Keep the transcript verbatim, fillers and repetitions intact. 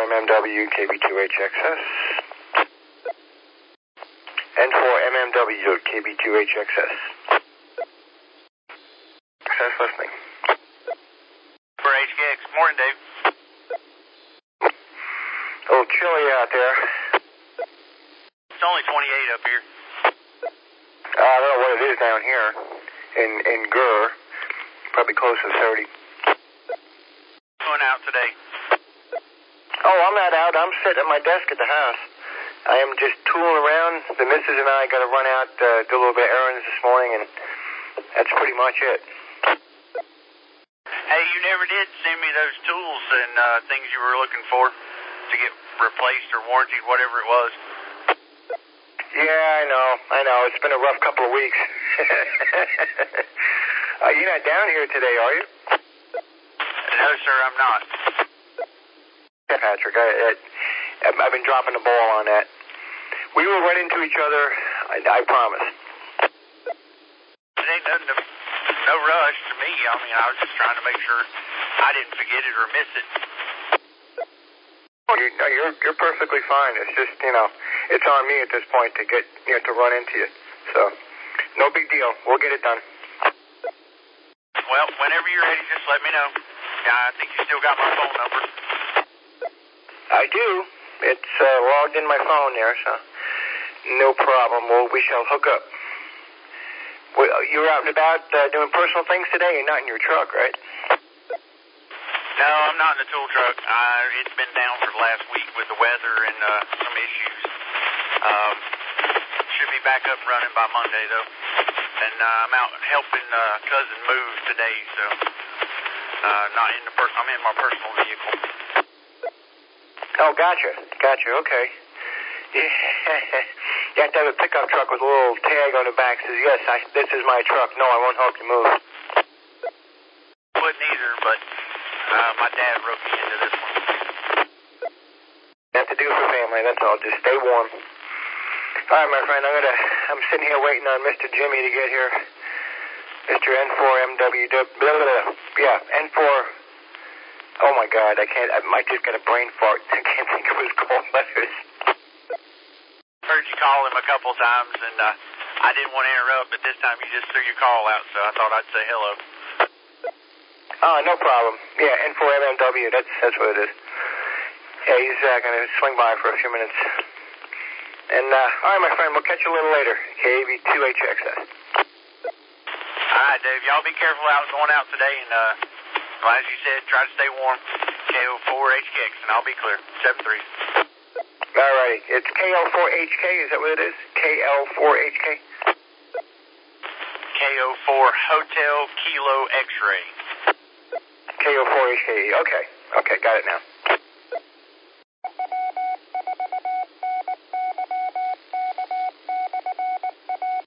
M M W, K B two H X S. N four M M W, K B two H X S. Success listening. For H K X. Morning, Dave. A little chilly out there. It's only twenty-eight up here. Uh, I don't know what it is down here in in Gurr. Probably close to thirty. Going out today. Oh, I'm not out. I'm sitting at my desk at the house. I am just tooling around. The missus and I got to run out, uh, do a little bit of errands this morning, and that's pretty much it. Hey, you never did send me those tools and uh, things you were looking for to get replaced or warranted, whatever it was. Yeah, I know. I know. It's been a rough couple of weeks. uh, you're not down here today, are you? No, sir, I'm not. Yeah, Patrick, I, I, I've been dropping the ball on that. We will run into each other, I, I promise. It ain't nothing to, no rush to me. I mean, I was just trying to make sure I didn't forget it or miss it. Oh, you, no, you're you're perfectly fine. It's just, you know, it's on me at this point to get, you know, to run into you. So, no big deal. We'll get it done. Well, whenever you're ready, just let me know. Yeah, I think you still got my phone number. I do. It's uh, logged in my phone there, so no problem. Well, we shall hook up. Well, you're out and about uh, doing personal things today. You're not in your truck, right? No, I'm not in the tool truck. Uh, it's been down for the last week with the weather and uh, some issues. Um, should be back up and running by Monday, though. And uh, I'm out helping uh, cousin move today, so uh, not in the per- I'm in my personal vehicle. Oh, gotcha. Gotcha. Okay. Yeah. You have to have a pickup truck with a little tag on the back that says, yes, I, this is my truck. No, I won't help you move. Wouldn't either, but uh, my dad wrote me into this one. Have to do for family, that's all. Just stay warm. All right, my friend, I'm gonna. I'm sitting here waiting on Mister Jimmy to get here. Mister N four M W. Blah, blah, blah. Yeah, N four. Oh my God, I can't. I might just get a brain fart. I can't think of his call letters. Heard you call him a couple times, and uh, I didn't want to interrupt, but this time you just threw your call out, so I thought I'd say hello. Oh, no problem. Yeah, N four M M W. That's that's what it is. Yeah, he's uh, gonna swing by for a few minutes. And uh, all right, my friend, we'll catch you a little later. K B two H X S. All right, Dave. Y'all be careful out going out today, and uh, well, as you said, try to stay warm. K O four H K X, and I'll be clear. seven three. All righty. It's K L four H K. Is that what it is? K L four H K. K O four Hotel Kilo X-ray. K O four H K. Okay. Okay. Got it now.